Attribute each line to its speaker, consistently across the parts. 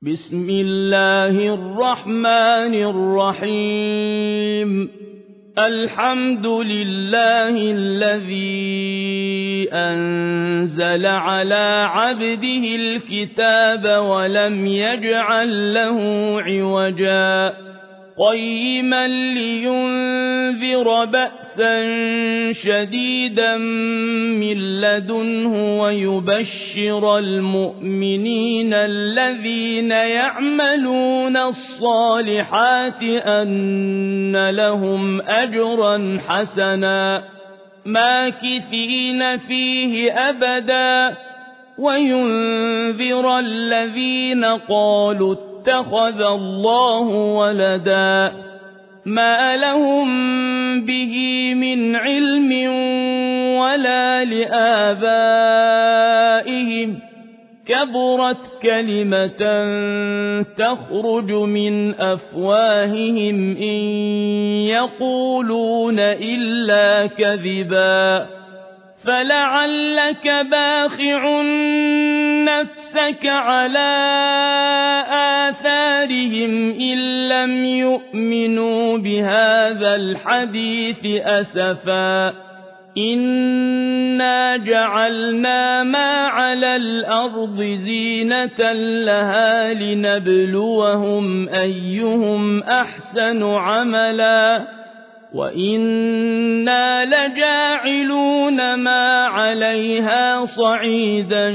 Speaker 1: بسم الله الرحمن الرحيم الحمد لله الذي أنزل على عبده الكتاب ولم يجعل له عوجا قيما لينذر بأسا شديدا من لدنه ويبشر المؤمنين الذين يعملون الصالحات أن لهم أجرا حسنا ماكثين فيه أبدا وينذر الذين قالوا اتخذ الله ولدا ما لهم به من علم ولا لآبائهم كبرت كلمة تخرج من أفواههم إن يقولون إلا كذبا فلعلك باخع نفسك على آثارهم إن لم يؤمنوا بهذا الحديث أسفا إنا جعلنا ما على الأرض زينة لها لنبلوهم أيهم أحسن عملا وإنا لجاعلون ما عليها صعيدا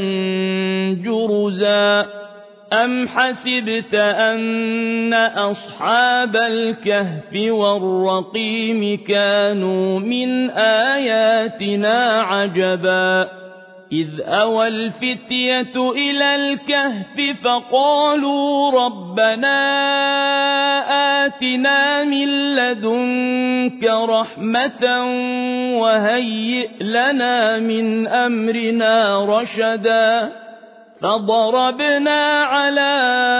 Speaker 1: جرزا أم حسبت أن أصحاب الكهف والرقيم كانوا من آياتنا عجبا إذ أوى الفتية إلى الكهف فقالوا ربنا آتنا من لدنك رحمة وهيئ لنا من أمرنا رشدا فضربنا على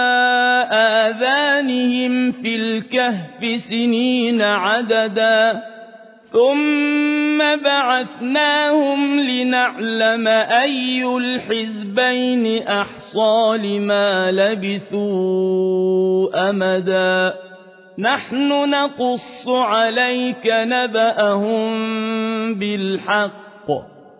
Speaker 1: آذانهم في الكهف سنين عددا ثم بعثناهم لنعلم أي الحزبين أحصى لما لبثوا أمدا نحن نقص عليك نبأهم بالحق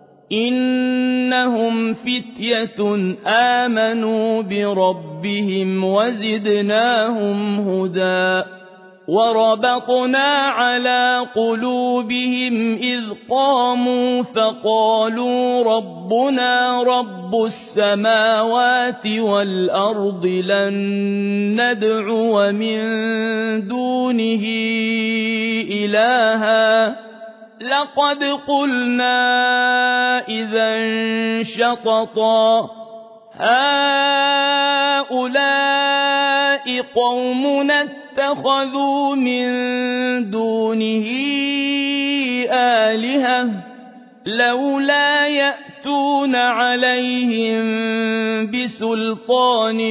Speaker 1: إنهم فتية آمنوا بربهم وزدناهم هدى وربطنا على قلوبهم إذ قاموا فقالوا ربنا رب السماوات والأرض لن ندعو من دونه إلها لقد قلنا إذا شططا هؤلاء قومنا اتخذوا من دونه آلهة لولا يأتون عليهم بسلطان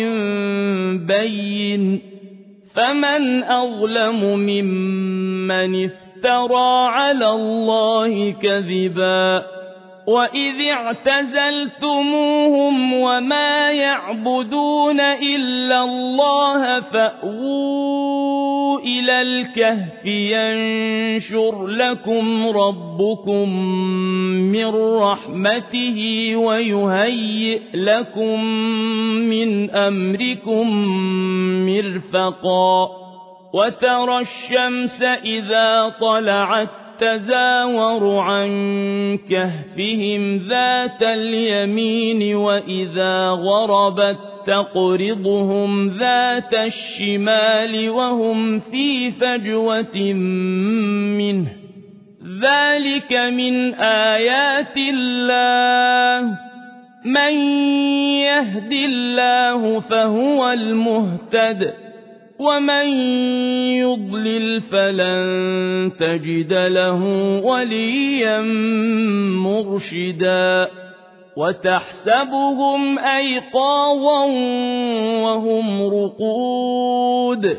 Speaker 1: بين فمن أظلم ممن افترى على الله كذبا وإذ اعتزلتموهم وما يعبدون إلا الله فأووا إلى الكهف ينشر لكم ربكم من رحمته ويهيئ لكم من أمركم مرفقا وترى الشمس إذا طلعت تزاور عن كهفهم ذات اليمين وإذا غربت تقرضهم ذات الشمال وهم في فجوة منه ذلك من آيات الله من يهد الله فهو المهتد ومن يضلل فلن تجد له وليا مرشدا وتحسبهم أيقاظا وهم رقود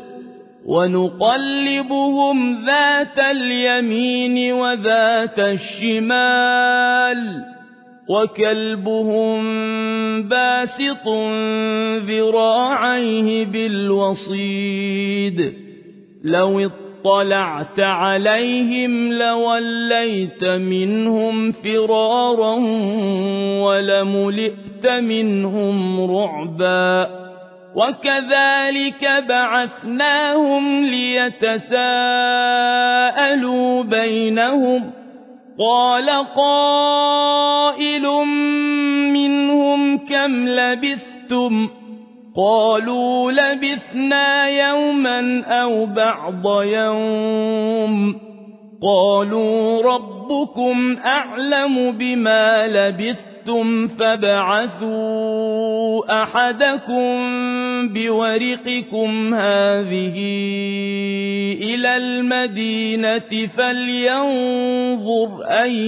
Speaker 1: ونقلبهم ذات اليمين وذات الشمال وكلبهم باسط ذراعيه بالوصيد لو اطلعت عليهم لوليت منهم فرارا ولملئت منهم رعبا وكذلك بعثناهم ليتساءلوا بينهم قال قائل منهم كم لبثتم قالوا لبثنا يوما أو بعض يوم قالوا ربكم أعلم بما لبثتم فابعثوا أحدكم بورقكم هذه إلى المدينة فلينظر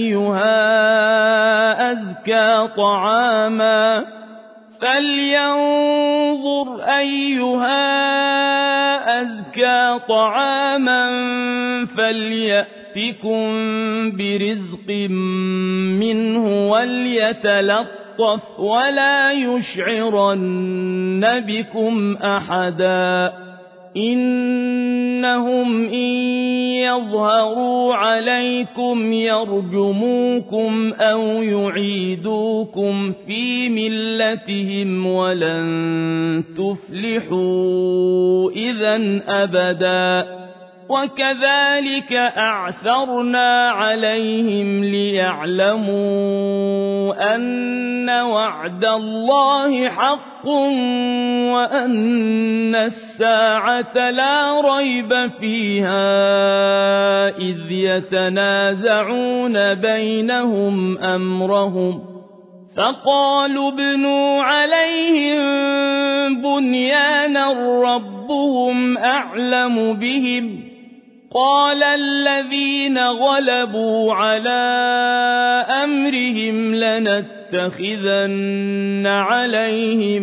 Speaker 1: أيها أزكى طعاما فليأتكم برزق منه وليتلطف ولا يشعرن بكم أحدا إنهم إن يظهروا عليكم يرجموكم أو يعيدوكم في ملتهم ولن تفلحوا إذا أبدا وكذلك أعثرنا عليهم ليعلموا أن وعد الله حق وأن الساعة لا ريب فيها إذ يتنازعون بينهم أمرهم فقالوا ابنوا عليهم بنيانا ربهم أعلم بهم قال الذين غلبوا على أمرهم لنتخذن عليهم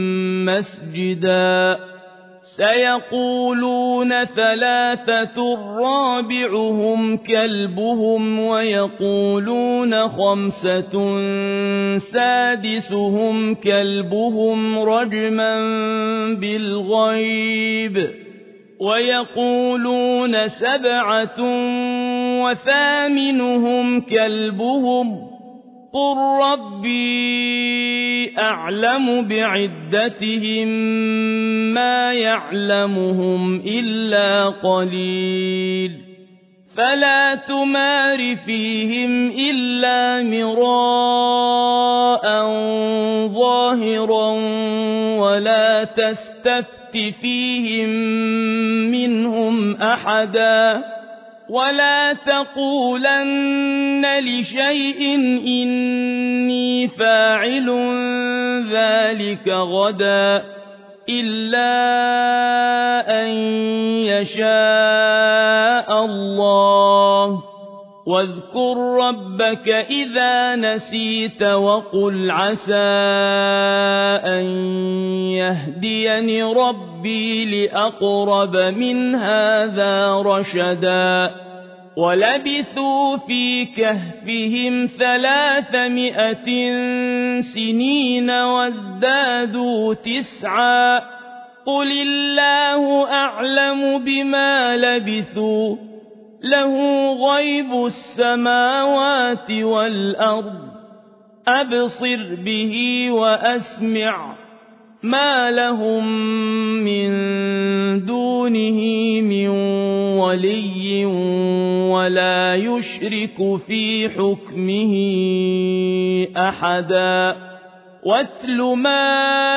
Speaker 1: مسجدا سيقولون ثلاثة رابعهم كلبهم ويقولون خمسة سادسهم كلبهم رجما بالغيب ويقولون سبعة وثامنهم كلبهم قل ربي أعلم بعدتهم ما يعلمهم إلا قليل فلا تمار فيهم إلا مراء ظاهرا ولا تستفت فيهم منهم أحدا ولا تقولن لشيء إني فاعل ذلك غدا إلا أن يشاء الله واذكر ربك إذا نسيت وقل عسى أن يهديني ربي لأقرب من هذا رشدا ولبثوا في كهفهم 300 سنين وازدادوا 9 قل الله أعلم بما لبثوا له غيب السماوات والأرض أبصر به وأسمع ما لهم من دونه من ولي ولا يشرك في حكمه أحدا واتل ما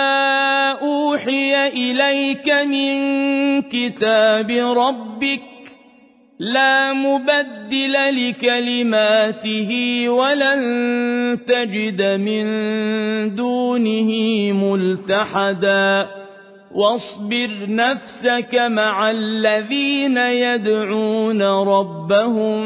Speaker 1: أوحي إليك من كتاب ربك لا مبدل لكلماته ولن تجد من دونه ملتحدا واصبر نفسك مع الذين يدعون ربهم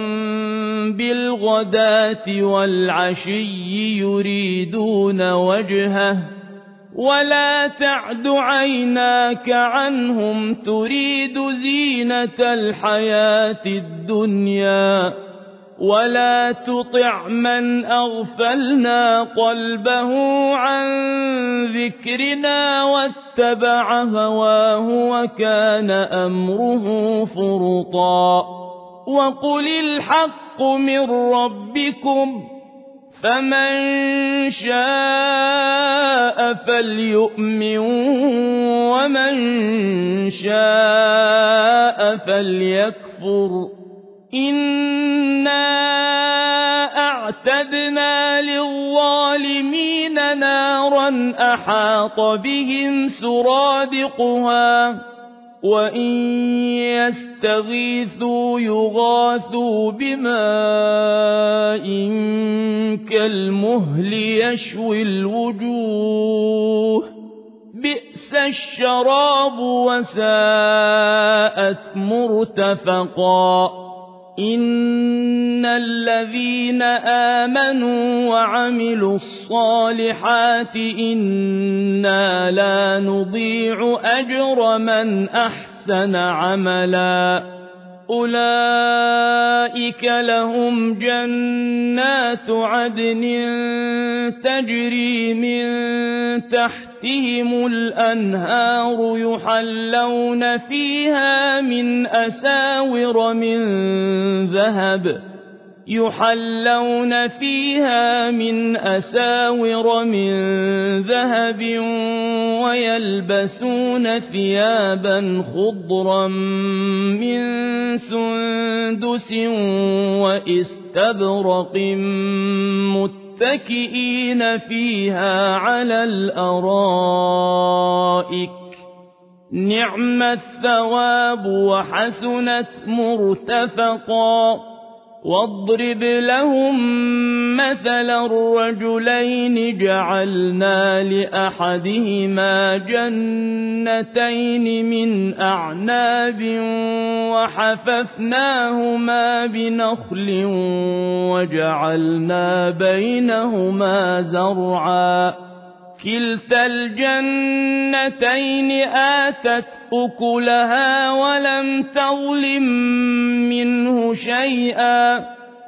Speaker 1: بالغداة والعشي يريدون وجهه ولا تعد عيناك عنهم تريد زينة الحياة الدنيا ولا تطع من أغفلنا قلبه عن ذكرنا واتبع هواه وكان أمره فرطا وقل الحق من ربكم فمن شاء فليؤمن ومن شاء فليكفر إنا أعتدنا للظالمين نارا أحاط بهم سرادقها وإن يستغيثوا يغاثوا بماء كالمهل يشوي الوجوه بئس الشراب وساءت مرتفقا إن الذين آمنوا وعملوا الصالحات إنا لا نضيع أجر من أحسن عملا أولئك لهم جنات عدن تجري من تحتهم الأنهار يحلون فيها من أساور من ذهب ويلبسون ثيابا خضرا من سندس وإستبرق متكئين فيها على الأرائك نعم الثواب وحسنت مرتفقا واضرب لهم مثل الرجلين جعلنا لأحدهما جنتين من أعناب وحففناهما بنخل وجعلنا بينهما زرعا كلتا الجنتين آتت أكلها ولم تظلم منه شيئا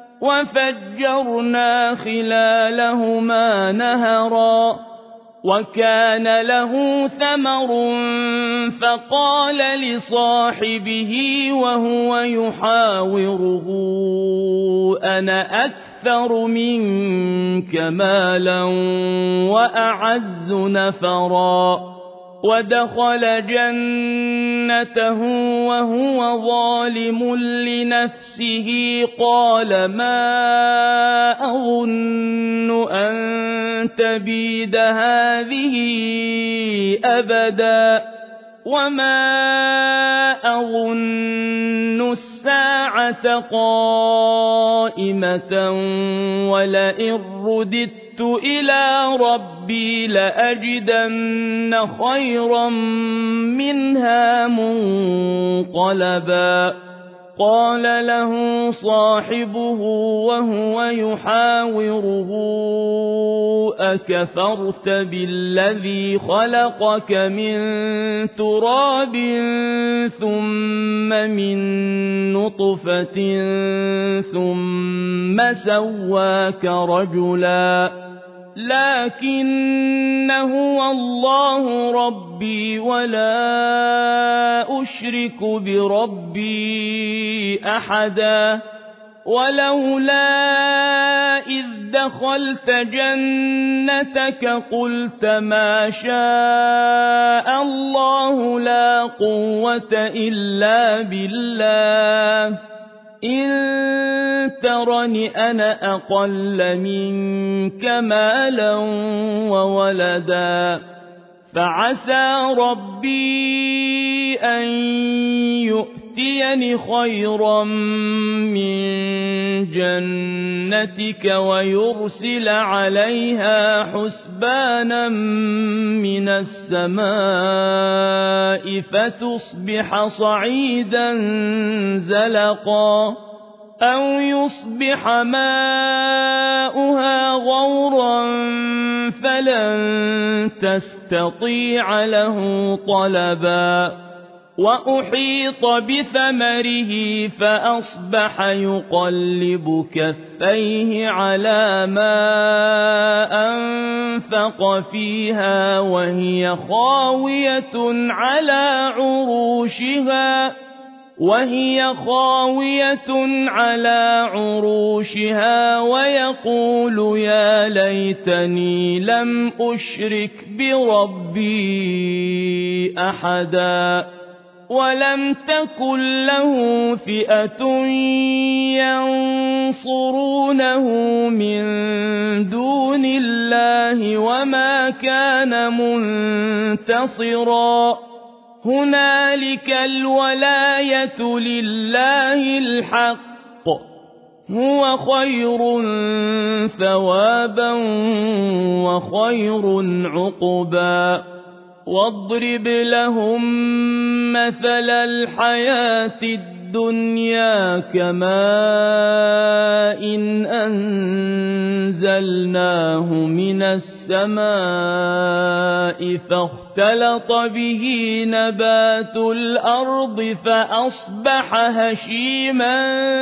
Speaker 1: وفجرنا خلالهما نهرا وكان له ثمر فقال لصاحبه وهو يحاوره أنا أكثر منك مالا وأعز نفرا ودخل جنته وهو ظالم لنفسه قال ما أظن أن تبيد هذه أبدا وما أظن الساعة قائمة ولئن رددت إلى ربي لأجدن خيرا منها منقلبا قال له صاحبه وهو يحاوره أكفرت بالذي خلقك من تراب ثم من نطفة ثم سواك رجلا لكن هو الله ربي ولا أشرك بربي أحدا ولولا إذ دخلت جنتك قلت ما شاء الله لا قوة إلا بالله إن ترني أنا أقل منك مالا وولدا فعسى ربي أن يؤتيني خيرا من جنتك ويرسل عليها حسبانا من السماء فتصبح صعيدا زلقا أو يصبح ماؤها غورا فلن تستطيع له طلبا وأحيط بثمره فأصبح يقلب كفيه على ما أنفق فيها وهي خاوية على عروشها ويقول يا ليتني لم أشرك بربي أحدا ولم تكن له فئة ينصرونه من دون الله وما كان منتصرا هنالك الولاية لله الحق هو خير ثوابا وخير عقبا واضرب لهم مثل الحياة الدنيا كماء أنزلناه من السماء فاختلط به نبات الأرض فأصبح هشيما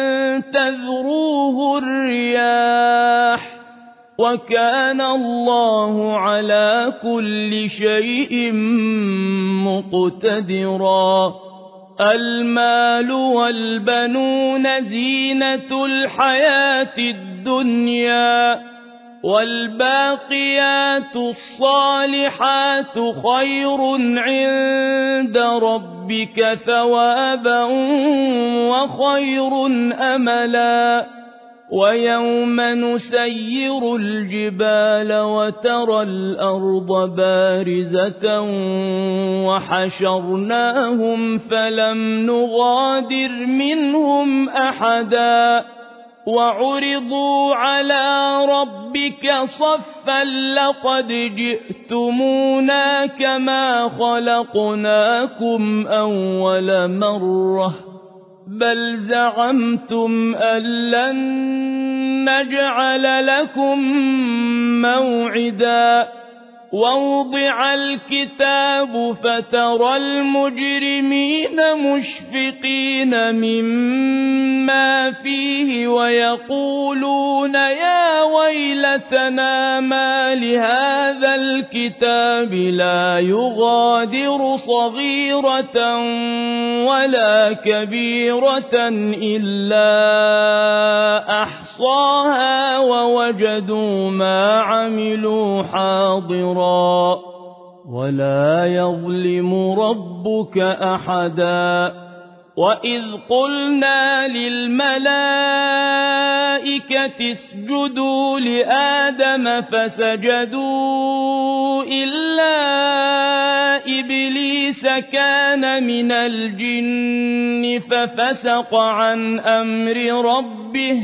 Speaker 1: تذروه الرياح وكان الله على كل شيء مقتدرا المال والبنون زينة الحياة الدنيا والباقيات الصالحات خير عند ربك ثوابا وخير أملا ويوم نسير الجبال وترى الأرض بارزة وحشرناهم فلم نغادر منهم أحدا وعرضوا على ربك صفا لقد جئتمونا كما خلقناكم أول مرة بل زعمتم أن لن نجعل لكم موعدا ووضع الكتاب فترى المجرمين مشفقين مما فيه ويقولون يا ويلتنا ما لهذا الكتاب لا يغادر صغيرة ولا كبيرة إلا أحصاها ووجدوا ما عملوا حاضرا ولا يظلم ربك أحدا وإذ قلنا للملائكة اسجدوا لآدم فسجدوا إلا إبليس كان من الجن ففسق عن أمر ربه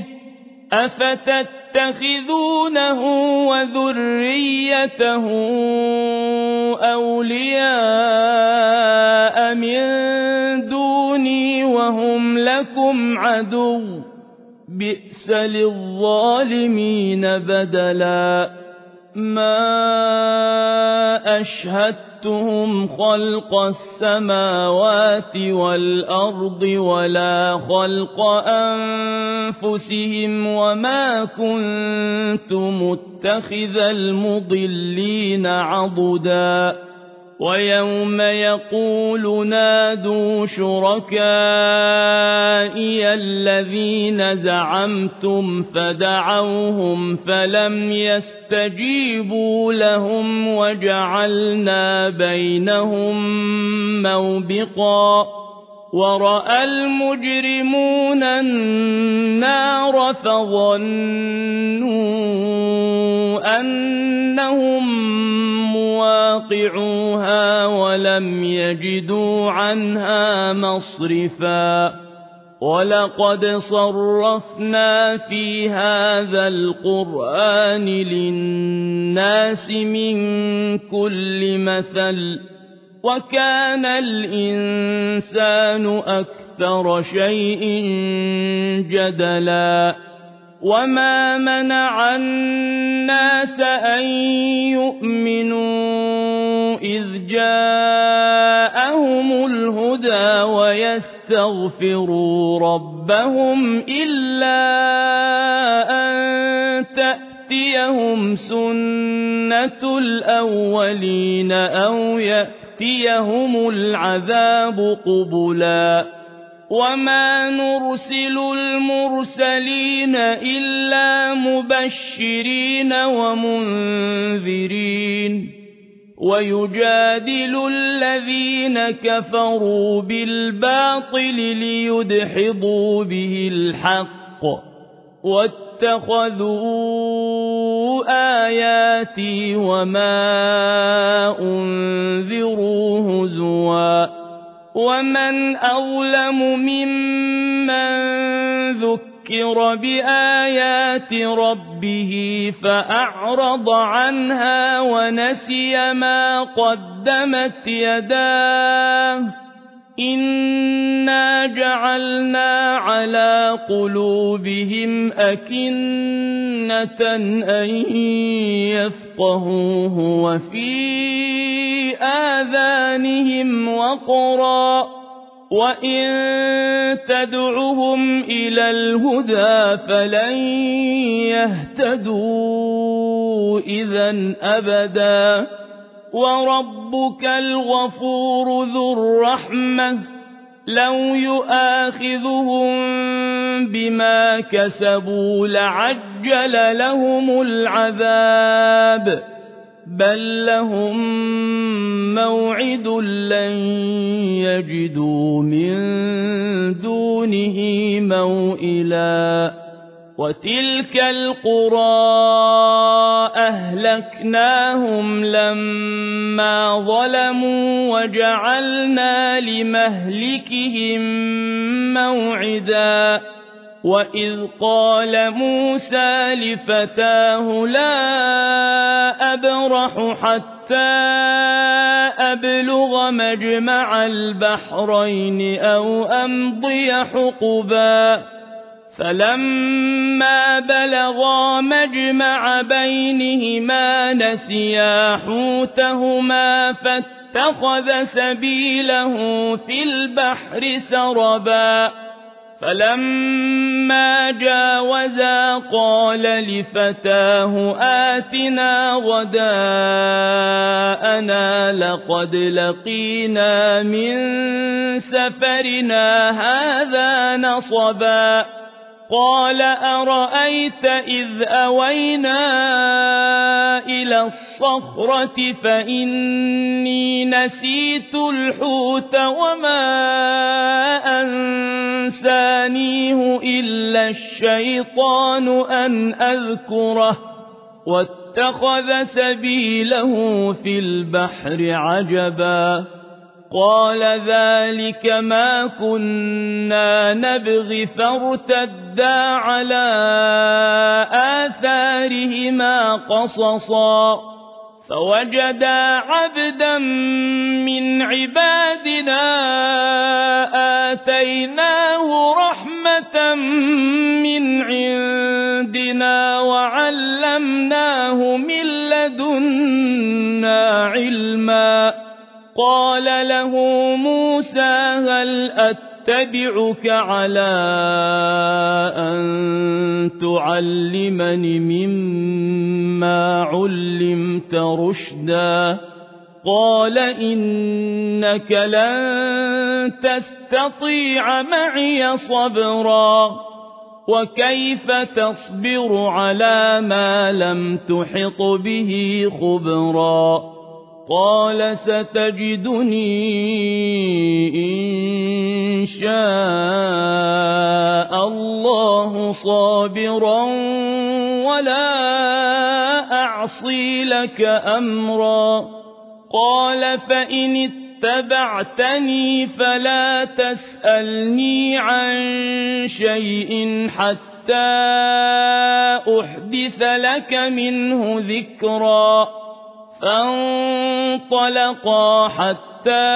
Speaker 1: أفتتخذونه وذريته أولياء من دوني وهم لكم عدو بئس للظالمين بدلا ما أشهدتهم خلق السماوات والأرض ولا خلق أنفسهم وما كنت متخذ المضلين عضدا ويوم يقول نادوا شركائي الذين زعمتم فدعوهم فلم يستجيبوا لهم وجعلنا بينهم موبقا ورأى المجرمون النار فظنوا أنهم مواقعوها ولم يجدوا عنها مصرفا ولقد صرفنا في هذا القرآن للناس من كل مثل وكان الإنسان أكثر شيء جدلا وما منع الناس أن يؤمنوا إذ جاءهم الهدى ويستغفروا ربهم إلا أن تأتيهم سنة الأولين أو يأتيهم العذاب قبلا وما نرسل المرسلين إلا مبشرين ومنذرين ويجادل الذين كفروا بالباطل ليدحضوا به الحق واتخذوا آياتي وما أنذروا هزوا ومن أظلم ممن ذكر بآيات ربه فأعرض عنها ونسي ما قدمت يداه إنا جعلنا على قلوبهم أكنة أن يفقهوه وفي آذانهم وقرا وإن تدعهم إلى الهدى فلن يهتدوا إذا أبدا وربك الغفور ذو الرحمة لو يؤاخذهم بما كسبوا لعجل لهم العذاب بل لهم موعد لن يجدوا من دونه موئلا وتلك القرى أهلكناهم لما ظلموا وجعلنا لمهلكهم موعدا وإذ قال موسى لفتاه لا أبرح حتى أبلغ مجمع البحرين أو أمضي حقبا فلما بلغا مجمع بينهما نسيا حوتهما فاتخذ سبيله في البحر سربا فلما جاوزا قال لفتاه آتنا غداءنا لقد لقينا من سفرنا هذا نصبا قال أرأيت إذ أوينا إلى الصخرة فإني نسيت الحوت وما أنسانيه إلا الشيطان أن أذكره واتخذ سبيله في البحر عجبا قال ذلك ما كنا نبغي فارتدا على آثارهما قصصا فوجدا عبدا من عبادنا آتيناه رحمة من عندنا وعلمناه من لدنا علما قال له موسى هل أتبعك على أن تعلمني مما علمت رشدا قال إنك لن تستطيع معي صبرا وكيف تصبر على ما لم تحط به خبرا قال ستجدني إن شاء الله صابرا ولا أعصي لك أمرا قال فإن اتبعتني فلا تسألني عن شيء حتى أحدث لك منه ذكرا فانطلقا حتى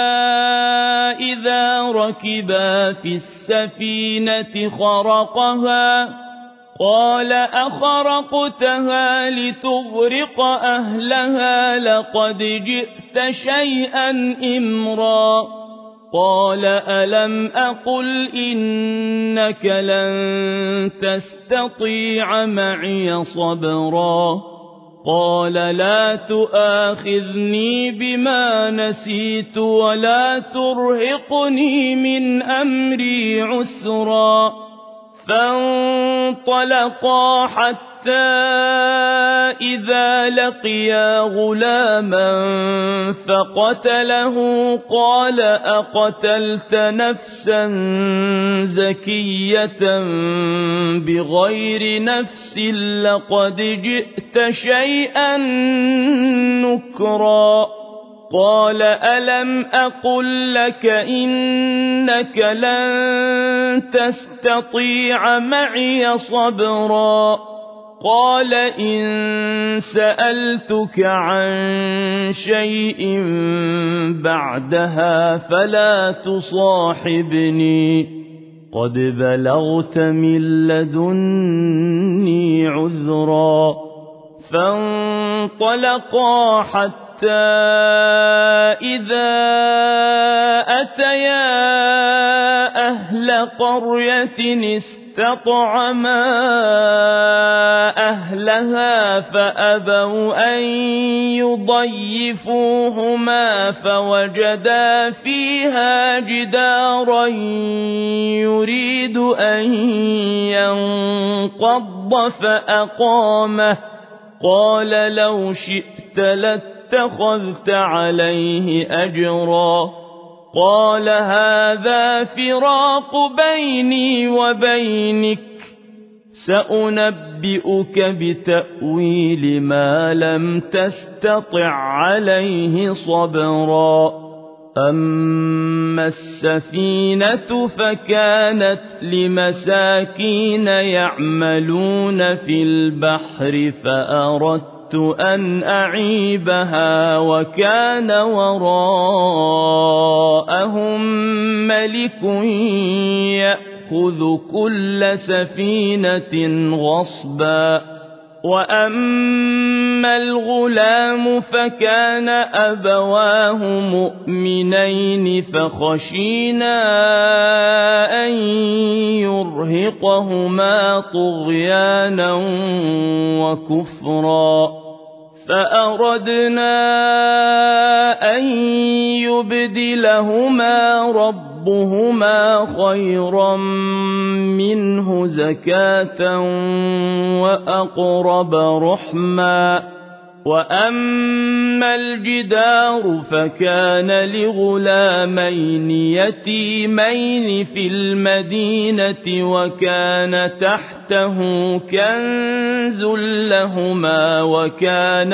Speaker 1: إذا ركبا في السفينة قال أخرقتها لتغرق أهلها لقد جئت شيئا إمرا قال ألم أقل إنك لن تستطيع معي صبرا قال لا تؤاخذني بما نسيت ولا ترهقني من أمري عسرا فانطلقا حتى إذا لقيا غلاما فقتله قال أقتلت نفسا زكية بغير نفس لقد جئت شيئا نكرا قال ألم أقل لك إنك لن تستطيع معي صبرا قال إن سألتك عن شيء بعدها فلا تصاحبني قد بلغت من لدني عذرا فانطلقا حتى إذا أتيا أهل قرية استطعما أهلها فأبوا أن يضيفوهما فوجدا فيها جدارا يريد أن ينقض فأقامه قال لو شئت لاتخذت عليه أجرا قال هذا فراق بيني وبينك سأنبئك بتأويل ما لم تستطع عليه صبرا أما السفينة فكانت لمساكين يعملون في البحر فأردت أن أعيبها وكان وراءهم ملك يأخذ كل سفينة غصبا وأما الغلام فكان أبواه مؤمنين فخشينا أن يرهقهما طغيانا وكفرا فأردنا أن يبدلهما ربهما خيرا منه زكاة وأقرب رحما وأما الجدار فكان لغلامين يتيمين في المدينة وكان تحته كنز لهما وكان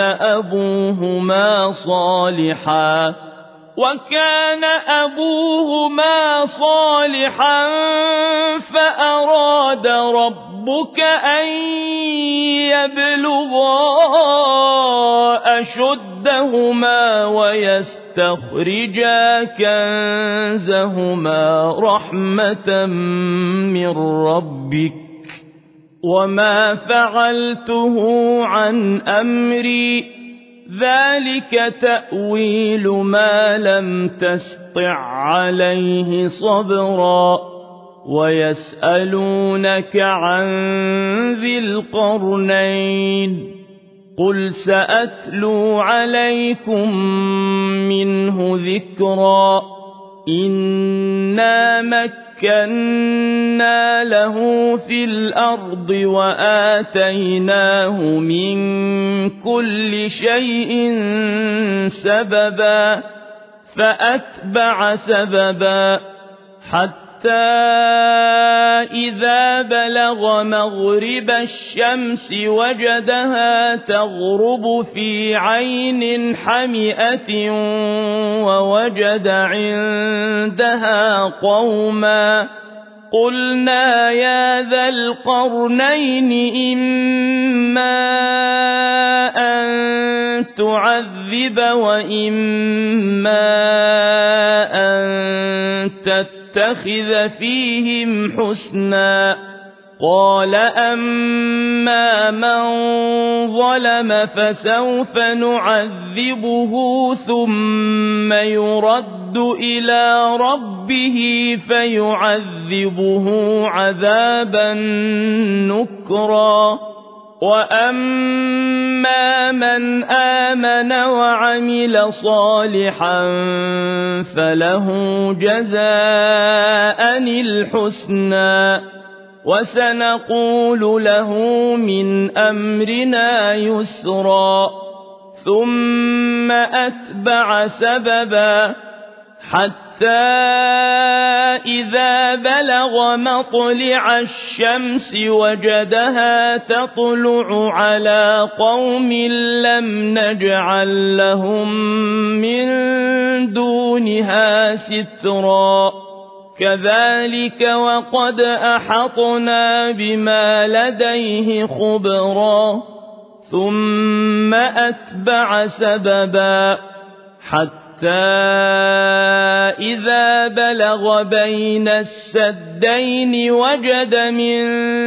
Speaker 1: أبوهما صالحا فأراد ربك أن يبلغا أشدهما ويستخرجا كنزهما رحمة من ربك وما فعلته عن أمري ذلك تأويل ما لم تسطع عليه صبرا ويسألونك عن ذي القرنين قل سأتلو عليكم منه ذكرا إنا مكنا له في الأرض وآتيناه من كل شيء سببا فأتبع سببا حتى إذا بلغ مغرب الشمس وجدها تغرب في عين حمئة ووجد عندها قوما قلنا يا ذا القرنين إما أن تعذب وإما أن تتخذ فيهم حسنا قال أما من ظلم فسوف نعذبه ثم يرد إلى ربه فيعذبه عذابا نكرا وأما من آمن وعمل صالحا فله جزاء الحسنى وسنقول له من أمرنا يسرا ثم أتبع سببا حتى إذا بلغ مطلع الشمس وجدها تطلع على قوم لم نجعل لهم من دونها سترا كذلك وقد أحطنا بما لديه خبرا ثم أتبع سببا حتى إذا بلغ بين السدين وجد من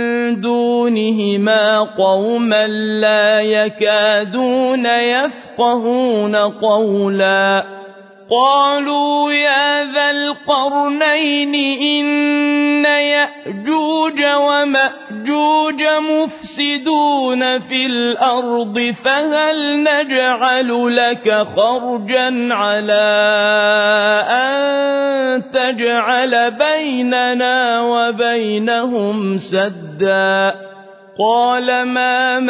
Speaker 1: دونهما قوما لا يكادون يفقهون قولا قالوا يا ذا القرنين إن يأجوج ومأجوج مفسدون في الأرض فهل نجعل لك خرجا على أن تجعل بيننا وبينهم سدا قال ما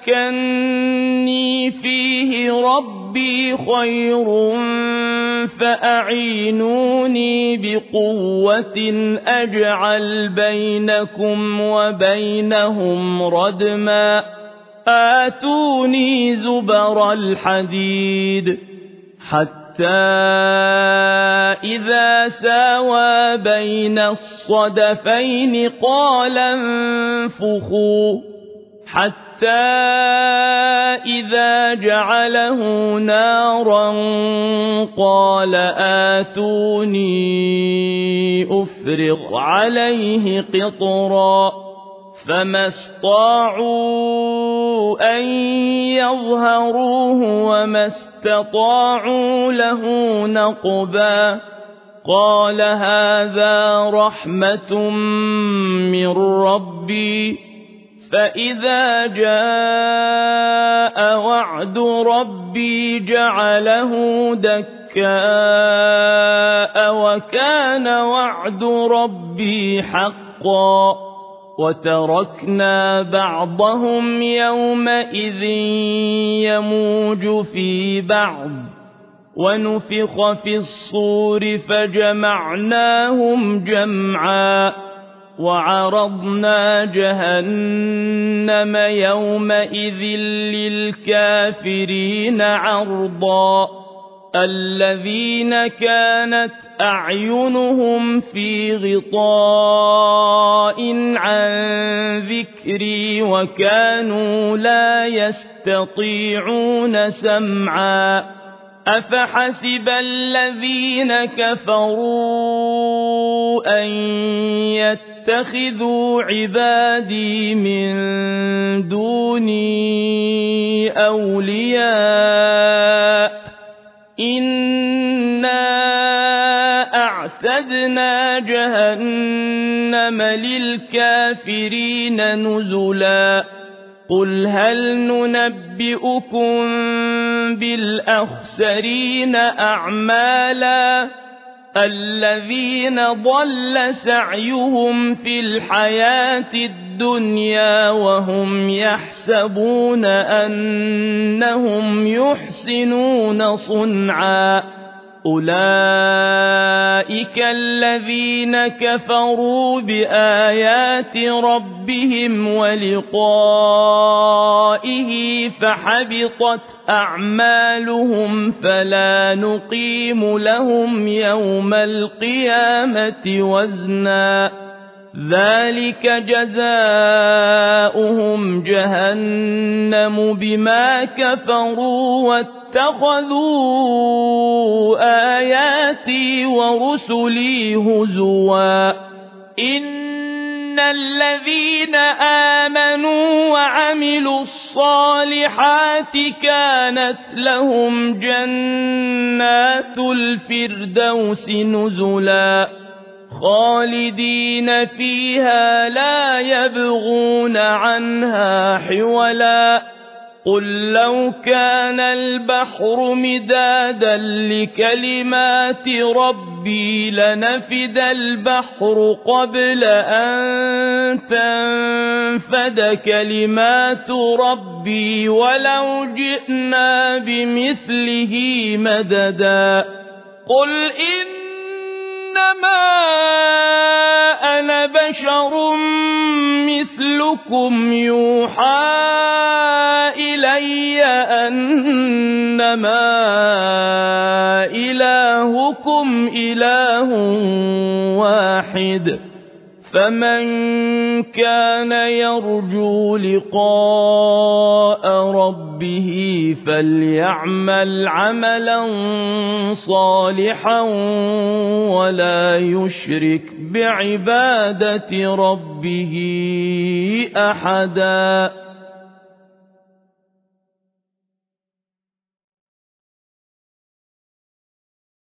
Speaker 1: مكني فيه ربي خير فأعينوني بقوة أجعل بينكم وبينهم ردما آتوني زبر الحديد حتى إذا ساوى بين الصدفين قال انفخوا حتى إذا جعله نارا قال آتوني أفرغ عليه قطرا فما استطاعوا أن يظهروه وما استطاعوا له نقبا قال هذا رحمة من ربي فإذا جاء وعد ربي جعله دكاء وكان وعد ربي حقا وتركنا بعضهم يومئذ يموج في بعض ونفخ في الصور فجمعناهم جمعا وعرضنا جهنم يومئذ للكافرين عرضا الذين كانت أعينهم في غطاء عن ذكري وكانوا لا يستطيعون سمعا أفحسب الذين كفروا أن يتخذوا عبادي من دوني أولياء إنا أعتدنا جهنم للكافرين نزلا قل هل ننبئكم بالأخسرين أعمالا الذين ضل سعيهم في الحياة الدنيا وهم يحسبون أنهم يحسنون صنعا أولئك الذين كفروا بآيات ربهم ولقائه فحبطت أعمالهم فلا نقيم لهم يوم القيامة وزنا ذلك جزاؤهم جهنم بما كفروا واتخذوا آياتي ورسلي هزوا إن إن الذين آمنوا وعملوا الصالحات كانت لهم جنات الفردوس نزلا خالدين فيها لا يبغون عنها حولا قل لو كان البحر مدادا لكلمات ربي لنفد البحر قبل أن تنفد كلمات ربي ولو جئنا بمثله مددا قل إنما أنا بشر مثلكم يوحى إلي أنما إلهكم إله واحد فمن كان يرجو لقاء ربه فليعمل عملا صالحا ولا يشرك بعبادة ربه أحدا